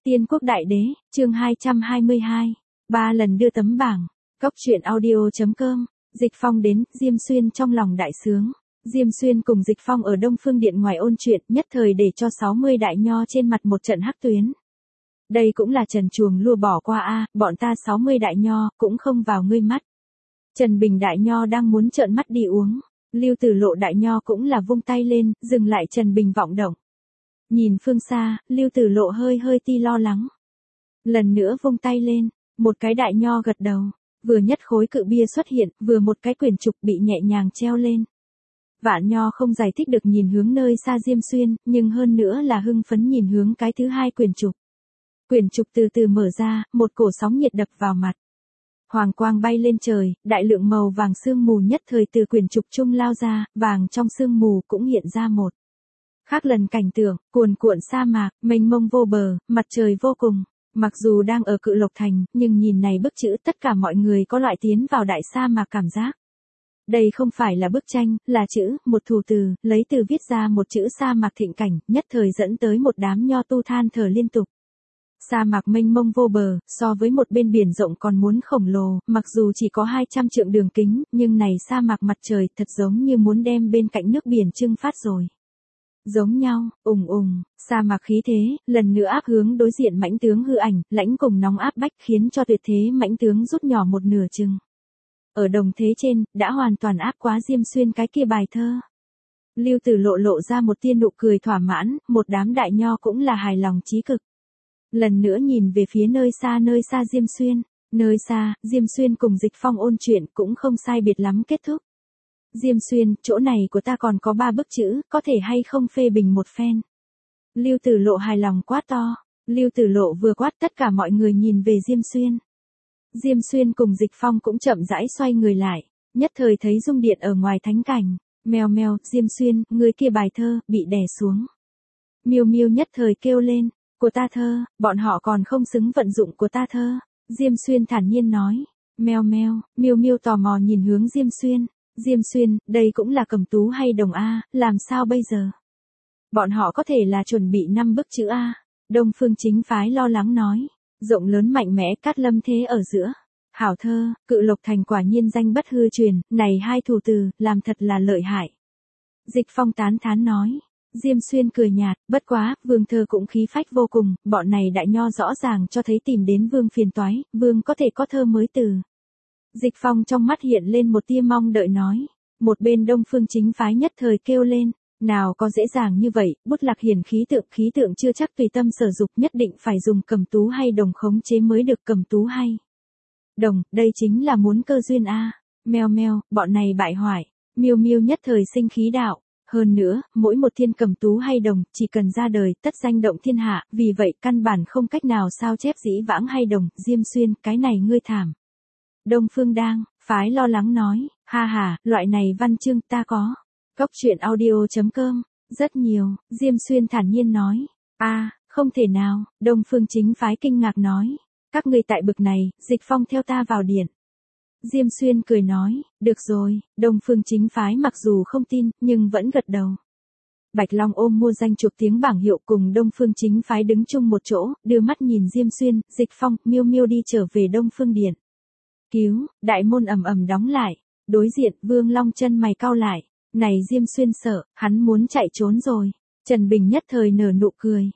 Tiên quốc đại đế, chương 222. 3 lần đưa tấm bảng. Cốc truyện audio.com. Dịch Phong đến, Diêm Xuyên trong lòng đại sướng. Diêm Xuyên cùng Dịch Phong ở Đông Phương Điện ngoài ôn chuyện, nhất thời để cho 60 đại nho trên mặt một trận hắc tuyến. Đây cũng là Trần Chuồng lùa bỏ qua a, bọn ta 60 đại nho, cũng không vào ngươi mắt. Trần Bình đại nho đang muốn trợn mắt đi uống. Lưu Tử Lộ đại nho cũng là vung tay lên, dừng lại Trần Bình vọng động. Nhìn phương xa, Lưu Tử Lộ hơi ti lo lắng. Lần nữa vung tay lên, một cái đại nho gật đầu, vừa nhất khối cự bia xuất hiện, vừa một cái quyển trục bị nhẹ nhàng treo lên. Vạn nho không giải thích được nhìn hướng nơi xa Diêm Xuyên, nhưng hơn nữa là hưng phấn nhìn hướng cái thứ hai quyển trục. Quyển trục từ từ mở ra, một cổ sóng nhiệt đập vào mặt. Hoàng quang bay lên trời, đại lượng màu vàng sương mù nhất thời từ quyển trục trung lao ra, vàng trong sương mù cũng hiện ra một khác lần cảnh tượng, cuồn cuộn sa mạc, mênh mông vô bờ, mặt trời vô cùng. Mặc dù đang ở Cự Lộc Thành, nhưng nhìn này bức chữ tất cả mọi người có loại tiến vào đại sa mạc cảm giác. Đây không phải là bức tranh, là chữ, một thủ từ, lấy từ viết ra một chữ sa mạc thịnh cảnh, nhất thời dẫn tới một đám nho tu than thở liên tục. Sa mạc mênh mông vô bờ, so với một bên biển rộng còn muốn khổng lồ, mặc dù chỉ có 200 trượng đường kính, nhưng này sa mạc mặt trời thật giống như muốn đem bên cạnh nước biển trưng phát rồi. Giống nhau, sa mạc khí thế, lần nữa áp hướng đối diện mãnh tướng hư ảnh, lãnh cùng nóng áp bách khiến cho tuyệt thế mãnh tướng rút nhỏ một nửa chừng. Ở đồng thế trên, đã hoàn toàn áp quá Diêm Xuyên cái kia bài thơ. Lưu Tử Lộ lộ ra một tia nụ cười thỏa mãn, một đám đại nho cũng là hài lòng chí cực. Lần nữa nhìn về phía nơi xa Diêm Xuyên, nơi xa, Diêm Xuyên cùng Dịch Phong ôn chuyện cũng không sai biệt lắm kết thúc. Diêm Xuyên, chỗ này của ta còn có 3 bức chữ, có thể hay không phê bình một phen. Lưu Tử Lộ hài lòng quát to. Lưu Tử Lộ vừa quát tất cả mọi người nhìn về Diêm Xuyên. Diêm Xuyên cùng Dịch Phong cũng chậm rãi xoay người lại, nhất thời thấy dung điện ở ngoài thánh cảnh. Mèo mèo, Diêm Xuyên, người kia bài thơ, bị đè xuống. Miêu Miêu nhất thời kêu lên, của ta thơ, bọn họ còn không xứng vận dụng của ta thơ. Diêm Xuyên thản nhiên nói. Mèo mèo, Miêu Miêu tò mò nhìn hướng Diêm Xuyên. Diêm Xuyên, đây cũng là Cẩm Tú hay Đồng A, làm sao bây giờ? Bọn họ có thể là chuẩn bị 5 bức chữ A. Đông Phương Chính Phái lo lắng nói. Rộng lớn mạnh mẽ cát lâm thế ở giữa. Hảo thơ, Cự Lộc Thành quả nhiên danh bất hư truyền, này hai thủ từ, làm thật là lợi hại. Dịch Phong tán thán nói. Diêm Xuyên cười nhạt, bất quá, vương thơ cũng khí phách vô cùng, bọn này đại nho rõ ràng cho thấy tìm đến vương phiền toái, vương có thể có thơ mới từ. Dịch Phong trong mắt hiện lên một tia mong đợi nói. Một bên Đông Phương Chính Phái nhất thời kêu lên. Nào có dễ dàng như vậy, bút lạc hiển khí tượng chưa chắc tùy tâm sở dục, nhất định phải dùng Cẩm Tú hay Đồng khống chế mới được. Cẩm Tú hay Đồng, đây chính là muốn cơ duyên a. Mèo mèo, bọn này bại hoại. Miêu Miêu nhất thời sinh khí đạo. Hơn nữa, mỗi một thiên Cẩm Tú hay Đồng, chỉ cần ra đời, tất danh động thiên hạ, vì vậy căn bản không cách nào sao chép dĩ vãng hay Đồng. Diêm Xuyên, cái này ngươi thảm. Đông Phương Đang, phái lo lắng nói, ha, loại này văn chương ta có. Cốc truyện audio.com, rất nhiều, Diêm Xuyên thản nhiên nói, không thể nào, Đông Phương Chính Phái kinh ngạc nói, các ngươi tại bực này, Dịch Phong theo ta vào điện. Diêm Xuyên cười nói, được rồi, Đông Phương Chính Phái mặc dù không tin, nhưng vẫn gật đầu. Bạch Long ôm mua danh chuộc tiếng bảng hiệu cùng Đông Phương Chính Phái đứng chung một chỗ, đưa mắt nhìn Diêm Xuyên, Dịch Phong, Miêu Miêu đi trở về Đông Phương Điện. Cứu, đại môn ầm đóng lại, đối diện, Vương Long chân mày cau lại, này Diêm Xuyên sợ, hắn muốn chạy trốn rồi. Trần Bình nhất thời nở nụ cười,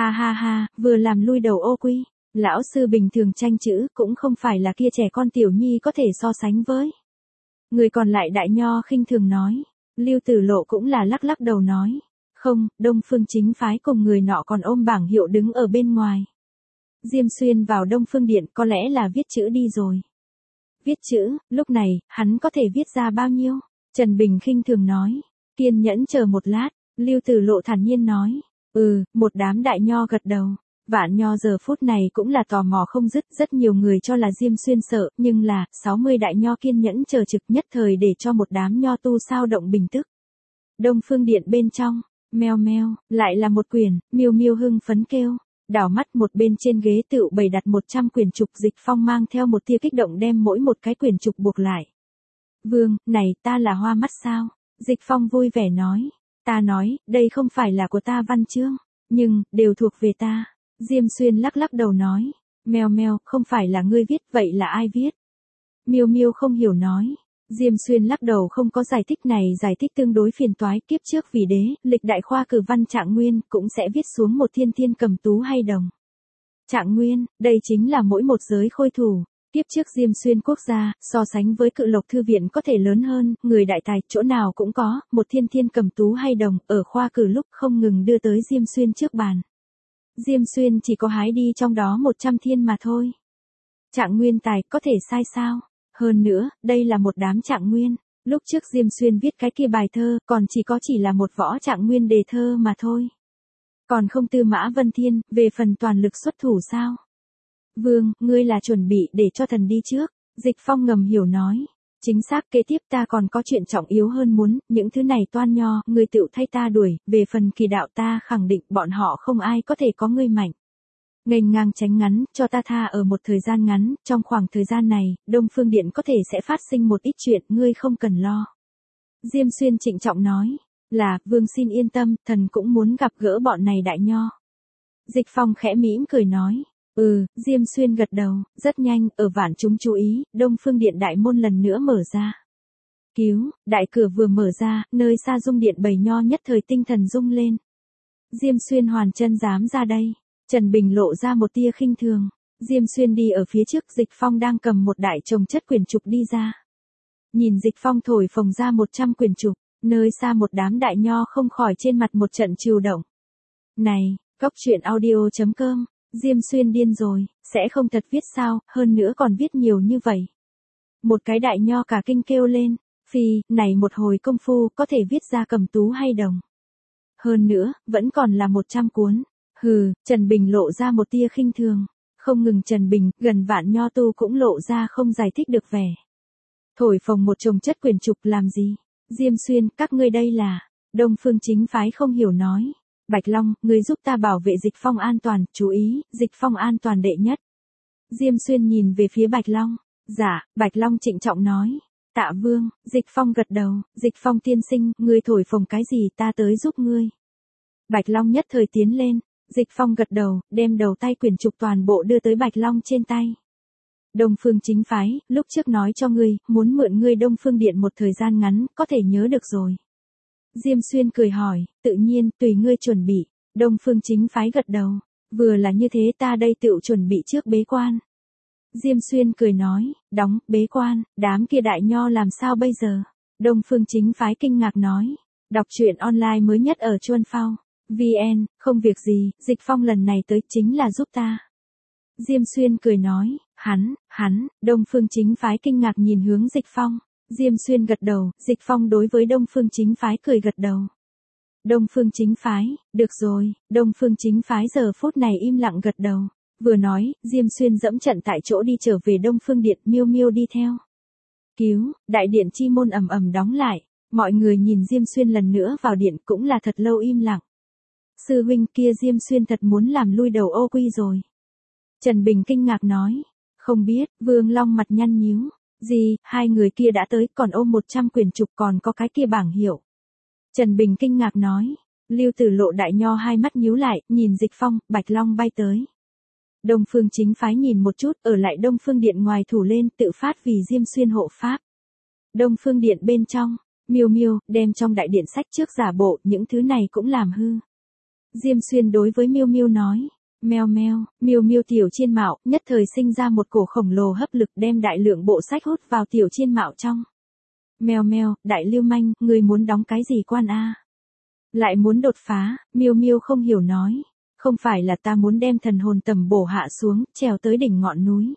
ha, vừa làm lui đầu ô quy, lão sư bình thường tranh chữ cũng không phải là kia trẻ con tiểu nhi có thể so sánh với. Người còn lại đại nho khinh thường nói, Lưu Tử Lộ cũng là lắc đầu nói, không, Đông Phương Chính Phái cùng người nọ còn ôm bảng hiệu đứng ở bên ngoài. Diêm Xuyên vào Đông Phương Điện có lẽ là viết chữ đi rồi. Viết chữ, lúc này, hắn có thể viết ra bao nhiêu? Trần Bình khinh thường nói. Kiên nhẫn chờ một lát, Lưu Tử Lộ thản nhiên nói. Một đám đại nho gật đầu. Vạn nho giờ phút này cũng là tò mò không dứt, rất nhiều người cho là Diêm Xuyên sợ, nhưng là, 60 đại nho kiên nhẫn chờ trực nhất thời để cho một đám nho tu sao động bình tức. Đông Phương Điện bên trong, mèo mèo, lại là một quyển, Miêu Miêu hưng phấn kêu. Đảo mắt một bên trên ghế tựu bày đặt 100 quyển trục. Dịch Phong mang theo một tia kích động đem mỗi một cái quyển trục buộc lại. Vương, này ta là hoa mắt sao? Dịch Phong vui vẻ nói. Ta nói, đây không phải là của ta văn chương, nhưng, đều thuộc về ta. Diêm Xuyên lắc lắc đầu nói, meo meo, không phải là ngươi viết, vậy là ai viết? Miêu Miêu không hiểu nói. Diêm Xuyên lắc đầu không có giải thích này, giải thích tương đối phiền toái, kiếp trước vì đế, lịch đại khoa cử văn Trạng Nguyên cũng sẽ viết xuống một thiên thiên cầm tú hay đồng. Trạng Nguyên, đây chính là mỗi một giới khôi thủ. Tiếp trước Diêm Xuyên quốc gia, so sánh với Cự Lộc Thư viện có thể lớn hơn, người đại tài, chỗ nào cũng có, một thiên thiên cầm tú hay đồng, ở khoa cử lúc không ngừng đưa tới Diêm Xuyên trước bàn. Diêm Xuyên chỉ có hái đi trong đó 100 thiên mà thôi. Trạng Nguyên tài, có thể sai sao? Hơn nữa, đây là một đám Trạng Nguyên. Lúc trước Diêm Xuyên viết cái kia bài thơ, còn chỉ là một võ Trạng Nguyên đề thơ mà thôi. Còn không Tư Mã Vân Thiên, về phần toàn lực xuất thủ sao? Vương, ngươi là chuẩn bị để cho thần đi trước. Dịch Phong ngầm hiểu nói. Chính xác, kế tiếp ta còn có chuyện trọng yếu hơn muốn, những thứ này toan nho, ngươi tự thay ta đuổi, về phần kỳ đạo ta khẳng định bọn họ không ai có thể có ngươi mạnh. Nghênh ngang tránh ngắn, cho ta tha ở một thời gian ngắn, trong khoảng thời gian này, Đông Phương Điện có thể sẽ phát sinh một ít chuyện, ngươi không cần lo. Diêm Xuyên trịnh trọng nói, là, vương xin yên tâm, thần cũng muốn gặp gỡ bọn này đại nho. Dịch Phong khẽ mỉm cười nói, Diêm Xuyên gật đầu, rất nhanh, ở vạn chúng chú ý, Đông Phương Điện đại môn lần nữa mở ra. Cứu, đại cửa vừa mở ra, nơi xa dung điện bầy nho nhất thời tinh thần rung lên. Diêm Xuyên hoàn chân dám ra đây. Trần Bình lộ ra một tia khinh thường. Diêm Xuyên đi ở phía trước, Dịch Phong đang cầm một đại chồng chất quyển trục đi ra. Nhìn Dịch Phong thổi phồng ra 100 quyển trục, nơi xa một đám đại nho không khỏi trên mặt một trận chịu động. Này, Cốc Truyện Audio.com, Diêm Xuyên điên rồi, sẽ không thật viết sao, hơn nữa còn viết nhiều như vậy. Một cái đại nho cả kinh kêu lên, phi, này một hồi công phu có thể viết ra cầm tú hay đồng. Hơn nữa, vẫn còn là 100 cuốn. Hừ, Trần Bình lộ ra một tia khinh thường. Không ngừng Trần Bình, gần vạn nho tu cũng lộ ra không giải thích được vẻ. Thổi phồng một chồng chất quyển trục làm gì? Diêm Xuyên, các ngươi đây là... Đông Phương chính phái không hiểu nói. Bạch Long, ngươi giúp ta bảo vệ Dịch Phong an toàn, chú ý, Dịch Phong an toàn đệ nhất. Diêm Xuyên nhìn về phía Bạch Long. Dạ, Bạch Long trịnh trọng nói. Tạ Vương, Dịch Phong gật đầu, Dịch Phong tiên sinh, ngươi thổi phồng cái gì ta tới giúp ngươi. Bạch Long nhất thời tiến lên. Dịch Phong gật đầu, đem đầu tay quyển trục toàn bộ đưa tới Bạch Long trên tay. Đông Phương chính phái, lúc trước nói cho ngươi, muốn mượn ngươi Đông Phương Điện một thời gian ngắn, có thể nhớ được rồi. Diêm Xuyên cười hỏi, tự nhiên, tùy ngươi chuẩn bị. Đông Phương chính phái gật đầu, vừa là như thế ta đây tự chuẩn bị trước bế quan. Diêm Xuyên cười nói, đóng, bế quan, đám kia đại nho làm sao bây giờ? Đông Phương chính phái kinh ngạc nói, đọc truyện online mới nhất ở Chuân Phao. VN, không việc gì, Dịch Phong lần này tới chính là giúp ta. Diêm Xuyên cười nói, hắn, Đông Phương chính phái kinh ngạc nhìn hướng Dịch Phong. Diêm Xuyên gật đầu, Dịch Phong đối với Đông Phương chính phái cười gật đầu. Đông Phương chính phái, được rồi, Đông Phương chính phái giờ phút này im lặng gật đầu. Vừa nói, Diêm Xuyên dẫm trận tại chỗ đi trở về Đông Phương Điện, Miêu Miêu đi theo. Cứu, đại điện chi môn ầm ầm đóng lại, mọi người nhìn Diêm Xuyên lần nữa vào điện cũng là thật lâu im lặng. Sư huynh kia Diêm Xuyên thật muốn làm lui đầu ô quy rồi. Trần Bình kinh ngạc nói. Không biết, Vương Long mặt nhăn nhíu. Gì, hai người kia đã tới còn ôm 100 quyển trục còn có cái kia bảng hiệu. Trần Bình kinh ngạc nói. Lưu Tử Lộ đại nho hai mắt nhíu lại, nhìn Dịch Phong, Bạch Long bay tới. Đông Phương chính phái nhìn một chút, ở lại Đông Phương Điện ngoài thủ lên, tự phát vì Diêm Xuyên hộ pháp. Đông Phương Điện bên trong, Miêu Miêu đem trong đại điện sách trước giả bộ, những thứ này cũng làm hư. Diêm Xuyên đối với Miêu Miêu nói, meo meo, Miêu Miêu tiểu chiên mạo, nhất thời sinh ra một cổ khổng lồ hấp lực đem đại lượng bộ sách hút vào tiểu chiên mạo trong. Meo meo, đại lưu manh, ngươi muốn đóng cái gì quan a? Lại muốn đột phá, Miêu Miêu không hiểu nói, không phải là ta muốn đem thần hồn tầm bổ hạ xuống, trèo tới đỉnh ngọn núi.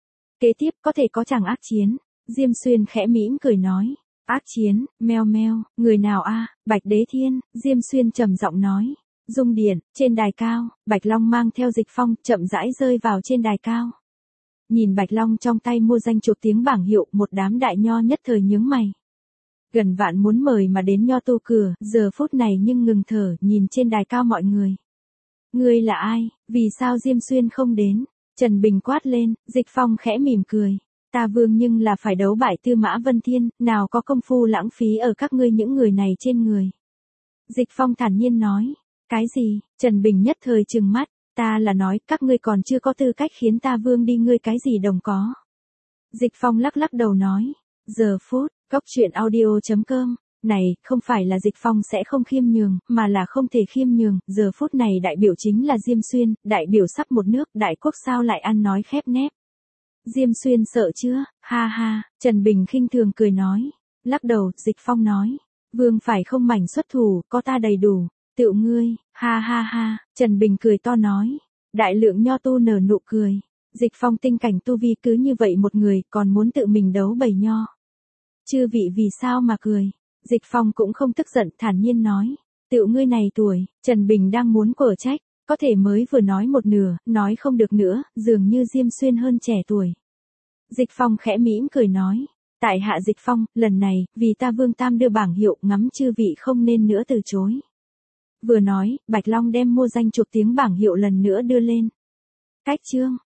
Kế tiếp có thể có chàng ác chiến, Diêm Xuyên khẽ mỉm cười nói, ác chiến, meo meo, người nào a? Bạch Đế Thiên, Diêm Xuyên trầm giọng nói. Dung điện, trên đài cao, Bạch Long mang theo Dịch Phong, chậm rãi rơi vào trên đài cao. Nhìn Bạch Long trong tay mua danh chuộc tiếng bảng hiệu, một đám đại nho nhất thời nhướng mày. Gần vạn muốn mời mà đến nho tu cửa, giờ phút này nhưng ngừng thở, nhìn trên đài cao mọi người. Ngươi là ai, vì sao Diêm Xuyên không đến? Trần Bình quát lên, Dịch Phong khẽ mỉm cười. Ta Vương nhưng là phải đấu bại Tư Mã Vân Thiên, nào có công phu lãng phí ở các ngươi những người này trên người. Dịch Phong thản nhiên nói. Cái gì? Trần Bình nhất thời trừng mắt, Ta là nói, các ngươi còn chưa có tư cách khiến ta vương đi ngươi cái gì đồng có. Dịch Phong lắc lắc đầu nói. Giờ phút, góc chuyện audio.com. Này, không phải là Dịch Phong sẽ không khiêm nhường, mà là không thể khiêm nhường, giờ phút này đại biểu chính là Diêm Xuyên, đại biểu sắp một nước, đại quốc sao lại ăn nói khép nép. Diêm Xuyên sợ chưa, ha ha, Trần Bình khinh thường cười nói. Lắc đầu, Dịch Phong nói. Vương phải không mảnh xuất thủ, có ta đầy đủ. Tựu ngươi, ha ha ha, Trần Bình cười to nói. Đại lượng nho tu nở nụ cười. Dịch Phong tinh cảnh tu vi cứ như vậy một người, còn muốn tự mình đấu bầy nho. Chư vị vì sao mà cười. Dịch Phong cũng không tức giận, thản nhiên nói. Tựu ngươi này tuổi, Trần Bình đang muốn quở trách, có thể mới vừa nói một nửa, nói không được nữa, dường như Diêm Xuyên hơn trẻ tuổi. Dịch Phong khẽ mỉm cười nói. Tại hạ Dịch Phong, lần này, vì ta Vương Tam đưa bảng hiệu, ngắm chư vị không nên nữa từ chối. Vừa nói, Bạch Long đem mua danh chụp tiếng bảng hiệu lần nữa đưa lên. Cách chương.